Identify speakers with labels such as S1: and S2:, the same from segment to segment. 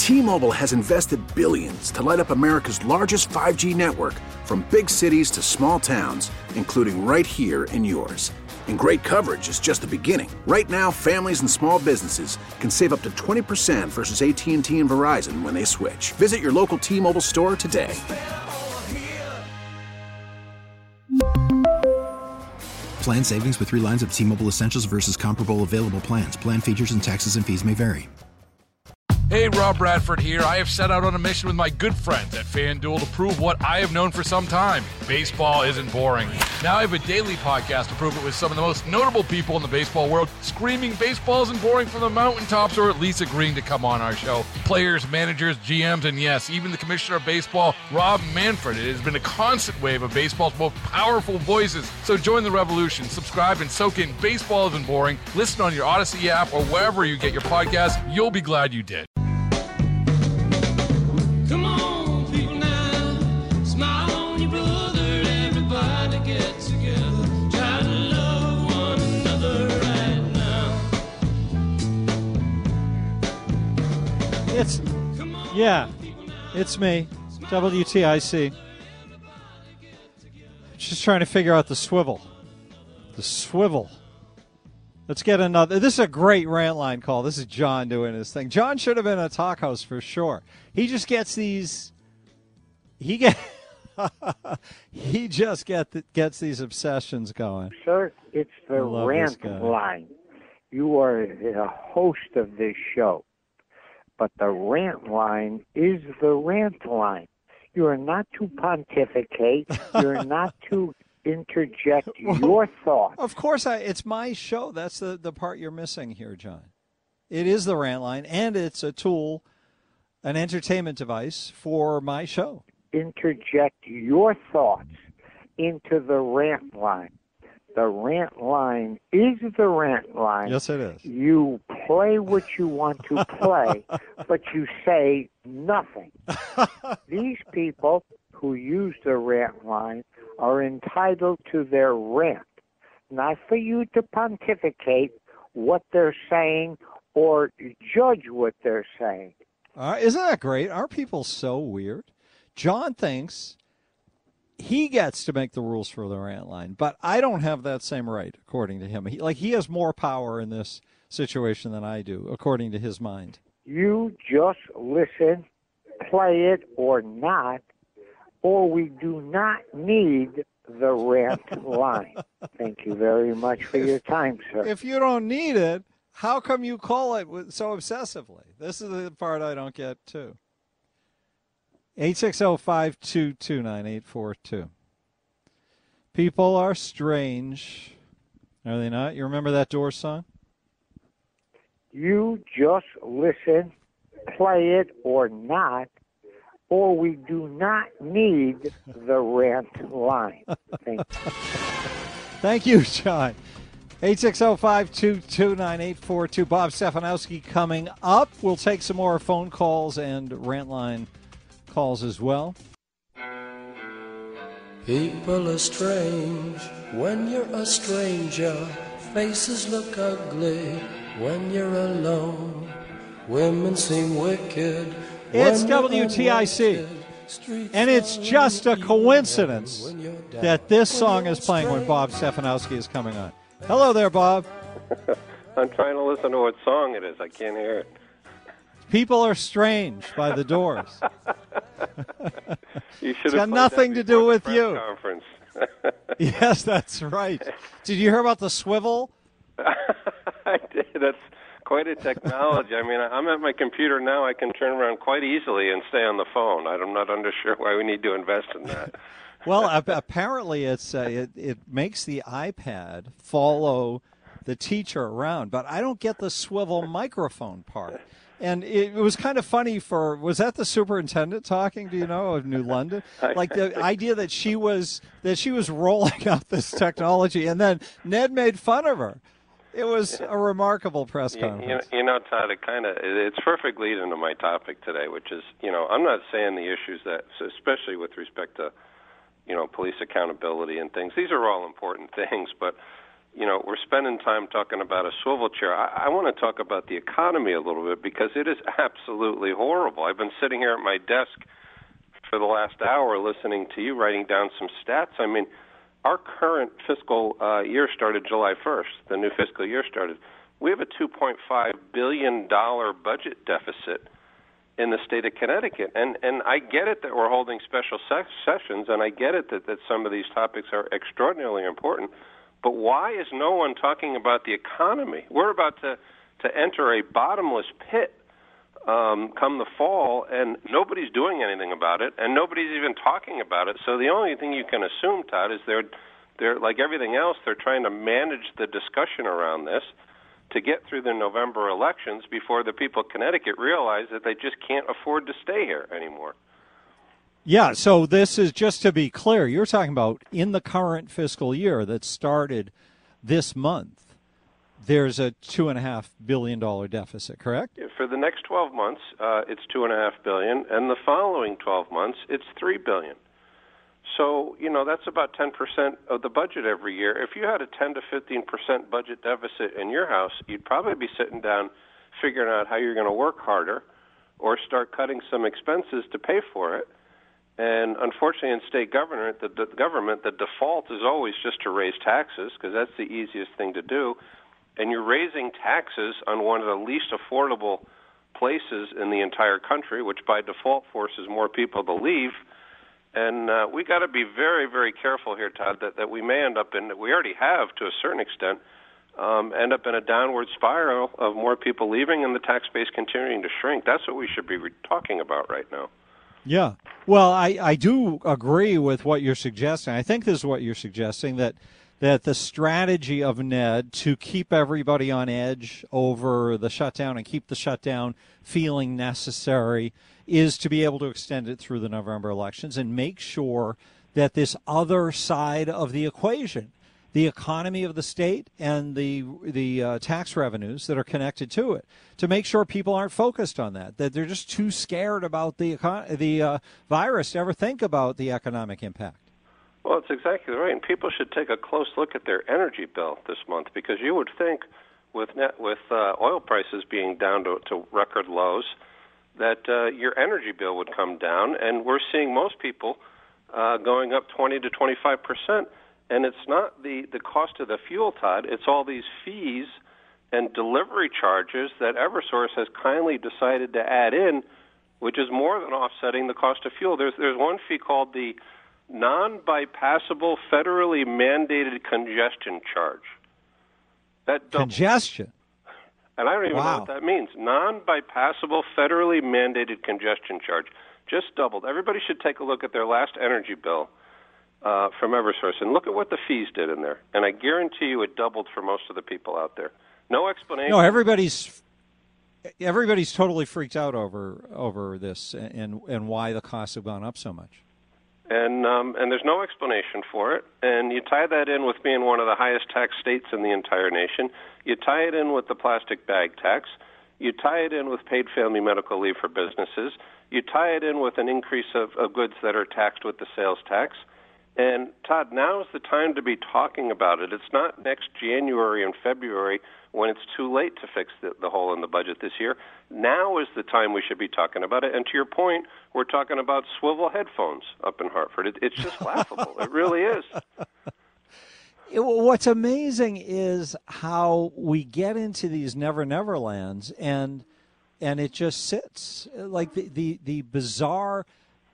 S1: T-Mobile has invested billions to light up America's largest 5G network, from big cities to small towns, including right here in yours. And great coverage is just the beginning. Right now, families and small businesses can save up to 20% versus AT&T and Verizon when they switch. Visit your local T-Mobile store today.
S2: Plan savings with 3 lines of T-Mobile Essentials versus comparable available plans. Plan features and taxes and fees may vary.
S3: Hey, Rob Bradford here. I have set out on a mission with my good friends at FanDuel to prove what I have known for some time. Baseball isn't boring. Now I have a daily podcast to prove it with some of the most notable people in the baseball world, screaming baseball isn't boring from the mountaintops, or at least agreeing to come on our show. Players, managers, GMs, and yes, even the commissioner of baseball, Rob Manfred. It has been a constant wave of baseball's most powerful voices. So join the revolution. Subscribe and soak in Baseball Isn't Boring. Listen on your Odyssey app or wherever you get your podcast. You'll be glad you did.
S4: Come on, people now, smile on your brother, everybody get together, try to love one another right now.
S5: It's me, WTIC. Just trying to figure out the swivel. The swivel. Let's get another. This is a great rant line call. This is John doing his thing. John should have been a talk host for sure. He just gets these. He just gets these obsessions going.
S6: Sir, it's the rant line. You are a host of this show, but the rant line is the rant line. You are not to pontificate. You're not to interject your thoughts.
S5: Of course, it's my show. That's the part you're missing here, John. It is the rant line, and it's a tool, an entertainment device for my show.
S6: Interject your thoughts into the rant line. The rant line is the rant line.
S5: Yes, it is.
S6: You play what you want to play, but you say nothing. These people who use the rant line are entitled to their rant, not for you to pontificate what they're saying or judge what they're saying.
S5: Isn't that great? Are people so weird? John thinks he gets to make the rules for the rant line, but I don't have that same right, according to him. He has more power in this situation than I do, according to his mind.
S6: You just listen, play it or not, or we do not need the rant line. Thank you very much for your time, sir.
S5: If you don't need it, how come you call it so obsessively? This is the part I don't get, too. 860-522-9842. People are strange. Are they not? You remember that Doors song?
S6: You just listen, play it or not, or we do not need the rant line. Thank you.
S5: Thank you, John. 860-522-9842. Bob Stefanowski coming up. We'll take some more phone calls and rant line calls as well.
S4: People are strange when you're a stranger. Faces look ugly when you're alone. Women seem wicked.
S5: It's WTIC, and it's just a coincidence that this song is playing when Bob Stefanowski is coming on. Hello there, Bob.
S7: I'm trying to listen to what song it is. I can't hear it.
S5: People Are Strange by The Doors.
S7: It's
S5: got nothing to do with you.
S7: Conference.
S5: Yes, that's right. Did you hear about the swivel?
S7: I did. That's quite a technology. I mean, I'm at my computer now. I can turn around quite easily and stay on the phone. I'm not sure why we need to invest in that.
S5: Well, apparently it makes the iPad follow the teacher around, but I don't get the swivel microphone part. And it was kind of funny was that the superintendent talking, do you know, of New London? Like the idea that she was rolling out this technology, and then Ned made fun of her. It was a remarkable press conference.
S7: You know, Todd, it's perfect lead into my topic today, which is, I'm not saying the issues that, especially with respect to, police accountability and things, these are all important things, but, we're spending time talking about a swivel chair. I want to talk about the economy a little bit because it is absolutely horrible. I've been sitting here at my desk for the last hour listening to you, writing down some stats. I mean, our current fiscal year started July 1st. The new fiscal year started. We have a $2.5 billion budget deficit in the state of Connecticut. And I get it that we're holding special sessions, and I get it that some of these topics are extraordinarily important. But why is no one talking about the economy? We're about to enter a bottomless pit come the fall, and nobody's doing anything about it, and nobody's even talking about it. So the only thing you can assume, Todd, is they're like everything else, they're trying to manage the discussion around this to get through the November elections before the people of Connecticut realize that they just can't afford to stay here anymore.
S5: Yeah, so this is, just to be clear, you're talking about in the current fiscal year that started this month, there's a $2.5 billion deficit, correct?
S7: For the next 12 months, it's $2.5 billion, and the following 12 months, it's $3 billion. So, that's about 10% of the budget every year. If you had a 10 to 15% budget deficit in your house, you'd probably be sitting down figuring out how you're going to work harder or start cutting some expenses to pay for it. And unfortunately, in state government, the default is always just to raise taxes because that's the easiest thing to do. And you're raising taxes on one of the least affordable places in the entire country, which by default forces more people to leave. And we got to be very, very careful here, Todd, that we may end up in, we already have to a certain extent, end up in a downward spiral of more people leaving and the tax base continuing to shrink. That's what we should be talking about right now.
S5: Yeah. Well, I do agree with what you're suggesting. I think this is what you're suggesting, that the strategy of Ned to keep everybody on edge over the shutdown and keep the shutdown feeling necessary is to be able to extend it through the November elections and make sure that this other side of the equation, the economy of the state and the tax revenues that are connected to it, to make sure people aren't focused on that they're just too scared about the virus to ever think about the economic impact.
S7: Well, it's exactly right, and people should take a close look at their energy bill this month because you would think with oil prices being down to record lows that your energy bill would come down, and we're seeing most people going up 20 to 25%. And it's not the cost of the fuel, Todd. It's all these fees and delivery charges that Eversource has kindly decided to add in, which is more than offsetting the cost of fuel. There's one fee called the non-bypassable federally mandated congestion charge.
S5: Congestion?
S7: And I don't even know what that means. Non-bypassable federally mandated congestion charge. Just doubled. Everybody should take a look at their last energy bill from Eversource and look at what the fees did in there. And I guarantee you it doubled for most of the people out there. No explanation.
S5: No, everybody's totally freaked out over this and why the costs have gone up so much.
S7: And there's no explanation for it. And you tie that in with being one of the highest tax states in the entire nation. You tie it in with the plastic bag tax. You tie it in with paid family medical leave for businesses. You tie it in with an increase of goods that are taxed with the sales tax. And, Todd, now is the time to be talking about it. It's not next January and February when it's too late to fix the hole in the budget this year. Now is the time we should be talking about it. And to your point, we're talking about swivel headphones up in Hartford. It's just laughable. It really is.
S5: What's amazing is how we get into these never lands and it just sits. Like the bizarre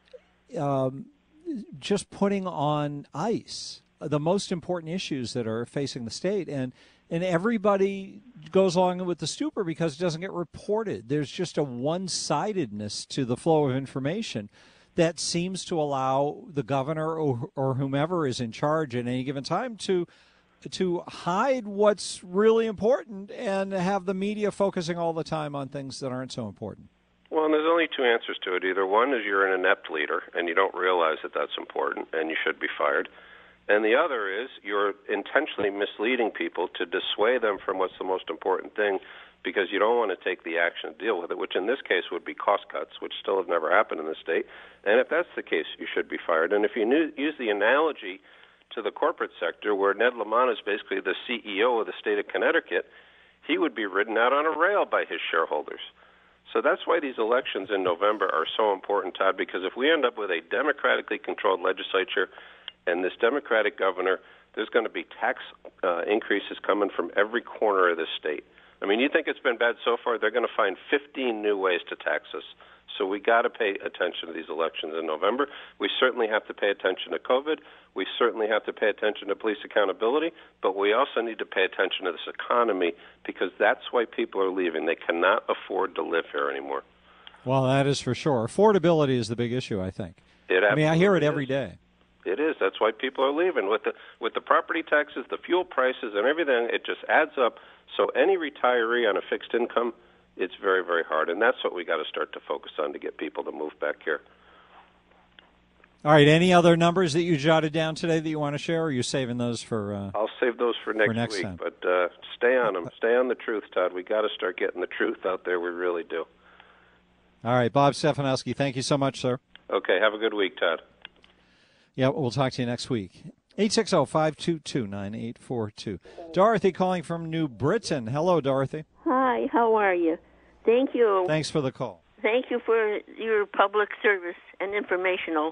S5: just putting on ice the most important issues that are facing the state, and everybody goes along with the stupor because it doesn't get reported. There's just a one-sidedness to the flow of information that seems to allow the governor or whomever is in charge at any given time to hide what's really important and have the media focusing all the time on things that aren't so important.
S7: Well, and there's only two answers to it. Either one is you're an inept leader and you don't realize that that's important and you should be fired. And the other is you're intentionally misleading people to dissuade them from what's the most important thing because you don't want to take the action to deal with it, which in this case would be cost cuts, which still have never happened in the state. And if that's the case, you should be fired. And if you use the analogy to the corporate sector, where Ned Lamont is basically the CEO of the state of Connecticut, he would be ridden out on a rail by his shareholders. So that's why these elections in November are so important, Todd, because if we end up with a democratically controlled legislature and this Democratic governor, there's going to be tax increases coming from every corner of the state. I mean, you think it's been bad so far? They're going to find 15 new ways to tax us. So we got to pay attention to these elections in November. We certainly have to pay attention to COVID. We certainly have to pay attention to police accountability. But we also need to pay attention to this economy, because that's why people are leaving. They cannot afford to live here anymore.
S5: Well, that is for sure. Affordability is the big issue, I think. I hear it every day.
S7: It is. That's why people are leaving. With the property taxes, the fuel prices, and everything, it just adds up. So any retiree on a fixed income, it's very, very hard. And that's what we got to start to focus on to get people to move back here.
S5: All right. Any other numbers that you jotted down today that you want to share, or are you saving those for
S7: I'll save those for next week.
S5: Time.
S7: But stay on them. Stay on the truth, Todd. We got to start getting the truth out there. We really do.
S5: All right. Bob Stefanowski, thank you so much, sir.
S7: Okay. Have a good week, Todd.
S5: Yeah, we'll talk to you next week. 860-522-9842. Dorothy calling from New Britain. Hello, Dorothy.
S8: Hi, how are you? Thank you.
S5: Thanks for the call.
S8: Thank you for your public service and information.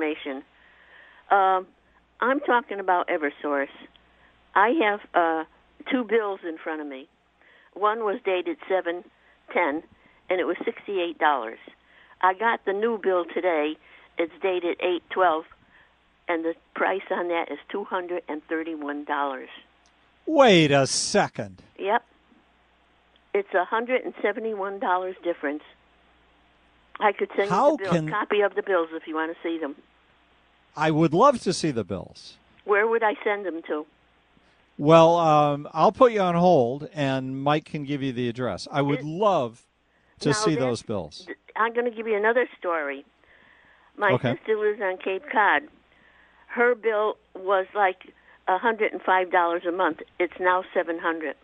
S8: I'm talking about Eversource. I have 2 bills in front of me. One was dated 7/10, and it was $68. I got the new bill today. It's dated 8/12. And the price on that is $231.
S5: Wait a second.
S8: Yep. It's $171 difference. I could send you a copy of the bills if you want to see them.
S5: I would love to see the bills.
S8: Where would I send them to?
S5: Well, I'll put you on hold, and Mike can give you the address. I would love to see those bills.
S8: I'm going to give you another story. My sister lives on Cape Cod. Her bill was like $105 a month. It's now $700.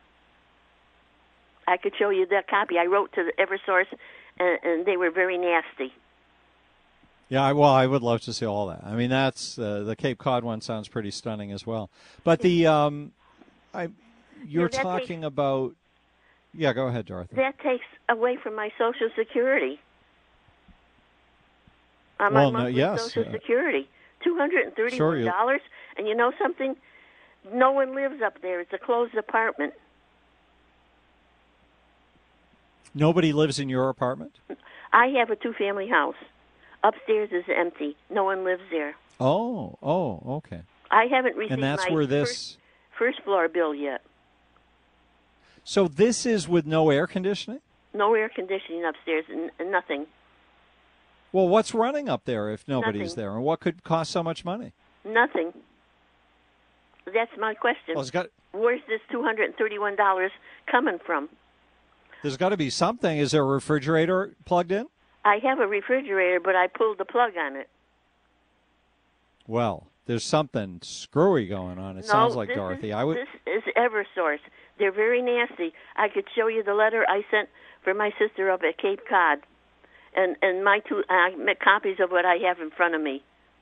S8: I could show you that copy. I wrote to the Eversource, and they were very nasty.
S5: Yeah, I would love to see all that. I mean, that's the Cape Cod one sounds pretty stunning as well. But you're talking about. Yeah, go ahead, Dorothy.
S8: That takes away from my Social Security. My monthly Social Security. $231, and you know something? No one lives up there. It's a closed apartment.
S5: Nobody lives in your apartment?
S8: I have a 2-family house. Upstairs is empty. No one lives there.
S5: Oh, okay.
S8: I haven't received my first floor bill yet.
S5: So this is with no air conditioning?
S8: No air conditioning upstairs, and nothing.
S5: Well, what's running up there if nobody's
S8: Nothing.
S5: there? And what could cost so much money?
S8: Nothing. That's my question.
S5: Well,
S8: where's this $231 coming from?
S5: There's got to be something. Is there a refrigerator plugged in?
S8: I have a refrigerator, but I pulled the plug on it.
S5: Well, there's something screwy going on. It sounds like, Dorothy.
S8: This is Eversource. They're very nasty. I could show you the letter I sent for my sister up at Cape Cod. And my I make copies of what I have in front of me.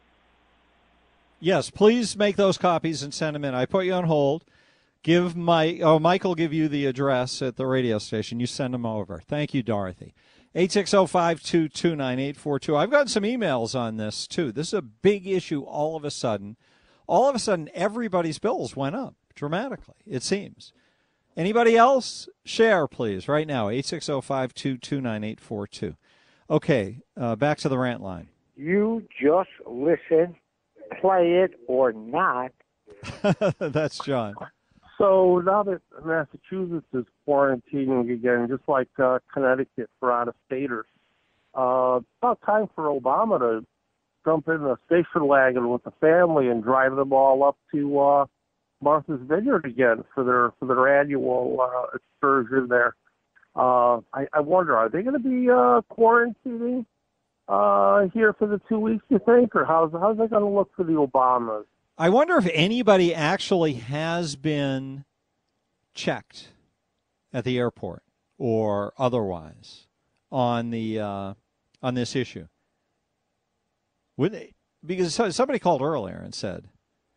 S5: Yes, please make those copies and send them in. I put you on hold. Mike will give you the address at the radio station. You send them over. Thank you, Dorothy. 860-522-9842. I've gotten some emails on this, too. This is a big issue all of a sudden. All of a sudden, everybody's bills went up dramatically, it seems. Anybody else? Share, please, right now, 860-522-9842. Okay, back to the rant line.
S6: You just listen, play it or not.
S5: That's John.
S9: So now that Massachusetts is quarantining again, just like Connecticut for out-of-staters, it's about time for Obama to jump in a station wagon with the family and drive them all up to Martha's Vineyard again for their annual excursion there. I wonder, are they going to be quarantining here for the 2 weeks, you think, or how's that going to look for the Obamas?
S5: I wonder if anybody actually has been checked at the airport or otherwise on the on this issue. Would they? Because somebody called earlier and said,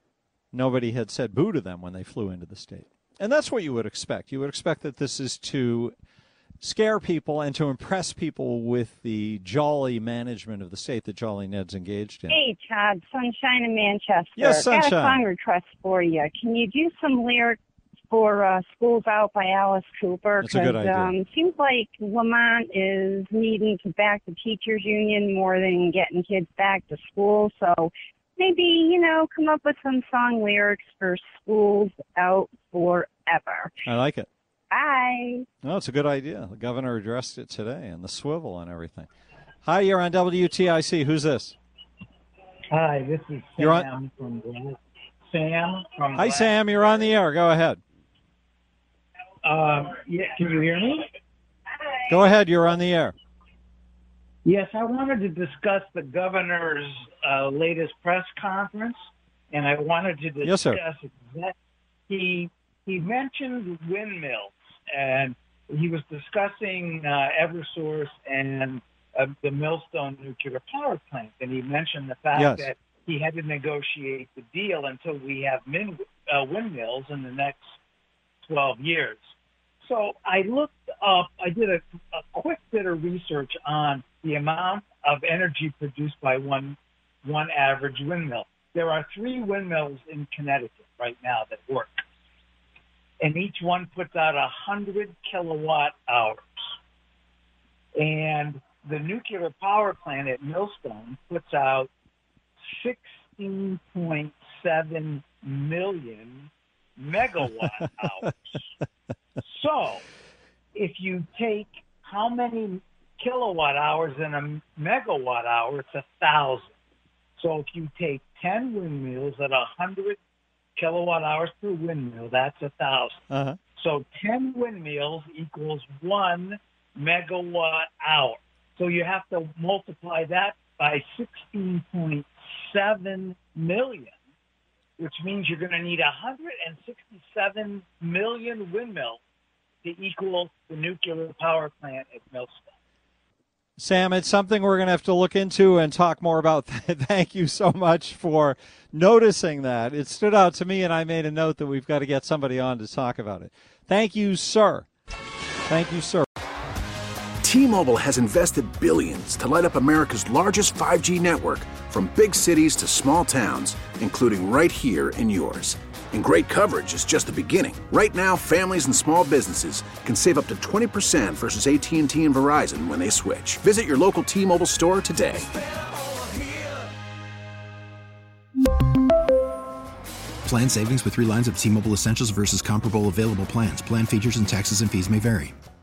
S5: nobody had said boo to them when they flew into the state. And that's what you would expect. You would expect that this is to scare people and to impress people with the jolly management of the state that Jolly Ned's engaged in.
S10: Hey, Todd, Sunshine in Manchester.
S5: Yes, Sunshine.
S10: Got a song request for you. Can you do some lyrics for School's Out by Alice Cooper?
S5: That's a good idea.
S10: Seems like Lamont is needing to back the teachers union more than getting kids back to school. So maybe, come up with some song lyrics for School's Out Forever.
S5: I like it.
S10: Bye.
S5: No, it's a good idea. The governor addressed it today, and the swivel and everything. Hi, you're on WTIC. Who's this?
S11: Hi, this is Sam from Sam from.
S5: Hi, Sam. You're on the air. Go ahead.
S11: Yeah, can you hear me?
S5: Go ahead. You're on the air.
S11: Yes, I wanted to discuss the governor's latest press conference, and I wanted to discuss he mentioned windmills, and he was discussing Eversource and the Millstone nuclear power plant, and he mentioned the fact that he had to negotiate the deal until we have windmills in the next 12 years. So I looked up, I did a quick bit of research on the amount of energy produced by one average windmill. There are 3 windmills in Connecticut right now that work, and each one puts out 100 kilowatt hours. And the nuclear power plant at Millstone puts out 16.7 million megawatt hours. So if you take how many kilowatt hours in a megawatt hour, it's 1,000. So if you take 10 windmills at 100 kilowatt hours per windmill, that's 1,000.
S5: Uh-huh.
S11: So 10 windmills equals 1 megawatt hour. So you have to multiply that by 16.7 million, which means you're going to need 167 million windmills to equal the nuclear power plant at Millstone.
S5: Sam, it's something we're going to have to look into and talk more about. Thank you so much for noticing that. It stood out to me, and I made a note that we've got to get somebody on to talk about it. Thank you, sir. Thank you, sir.
S1: T-Mobile has invested billions to light up America's largest 5G network, from big cities to small towns, including right here in yours. And great coverage is just the beginning. Right now, families and small businesses can save up to 20% versus AT&T and Verizon when they switch. Visit your local T-Mobile store today.
S2: Plan savings with 3 lines of T-Mobile Essentials versus comparable available plans. Plan features and taxes and fees may vary.